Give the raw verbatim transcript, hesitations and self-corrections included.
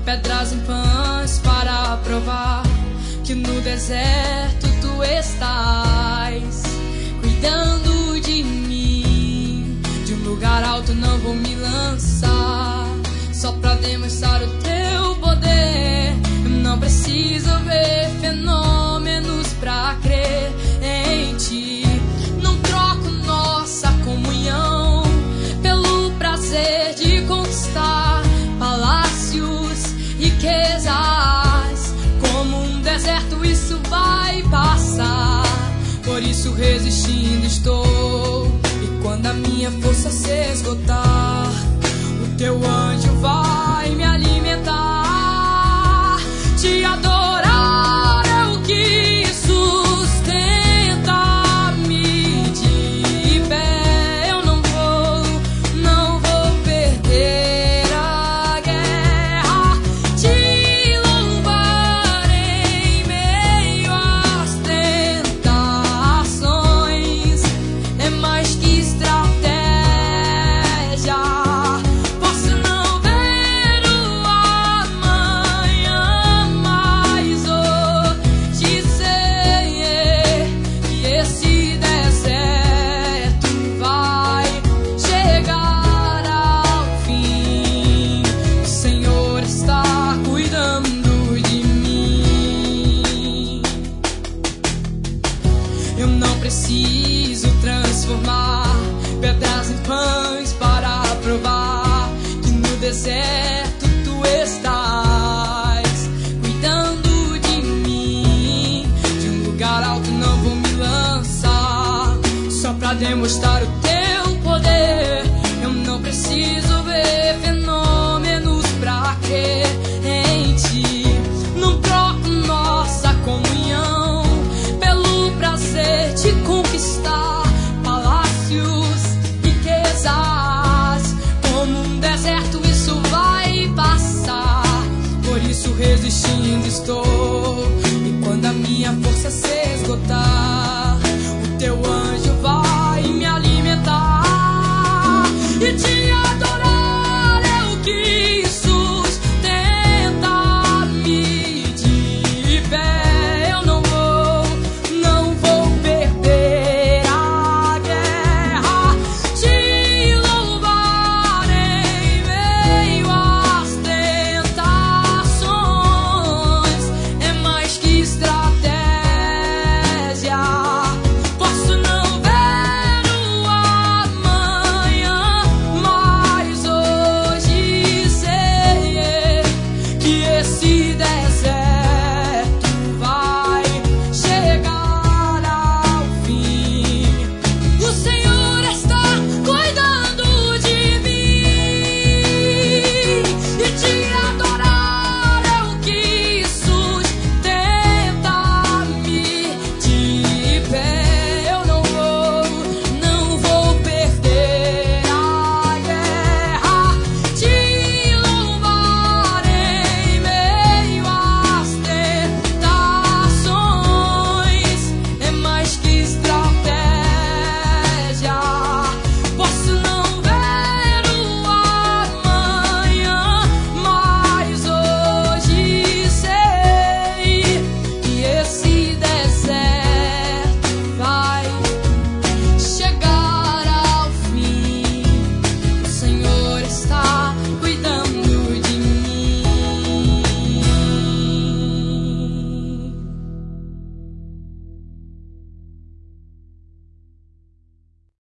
pedras em pães para provar que no deserto tu estás cuidando de mim. De um lugar alto não vou me lançar, só pra demonstrar o teu poder. Eu não preciso ver fenômenos pra crer em ti. Não troco nossa comunhão pelo prazer de conquistar palácios, riquezas. Como um deserto isso vai passar, por isso resistindo estou. E quando a minha força se esgotar, o teu anjo vai me alimentar. Te adorar é o que sustenta-me de pé. Eu não vou, não vou perder a guerra. Te louvar em meio às tentações é mais que estratégia. Posso não ver o amanhã, mas hoje sei que esse deserto vai chegar ao fim. O Senhor está cuidando de mim. Eu não preciso transformar pedras em pães para provar que no deserto tu estás cuidando de mim. De um lugar alto não vou me lançar, só pra demonstrar o teu